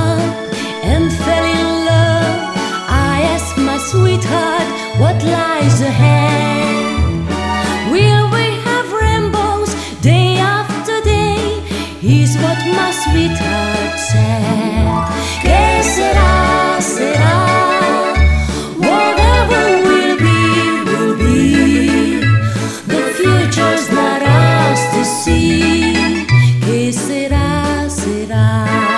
up and fell in love. I asked my sweetheart what lies ahead. Will we have rainbows day after day? Is what my sweetheart said. Que sera, sera. Whatever will be. The future's not ours to see. Que sera, sera.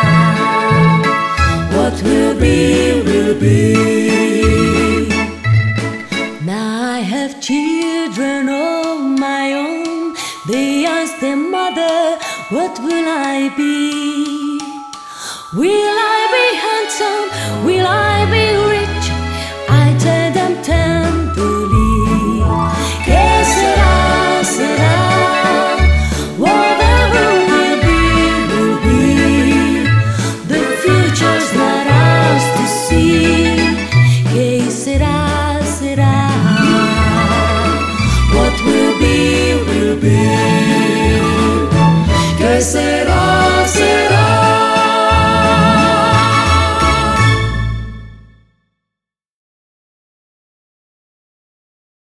What will be, will be. Now I have children of my own. They ask their mother, what will I be? Will I be handsome? Will I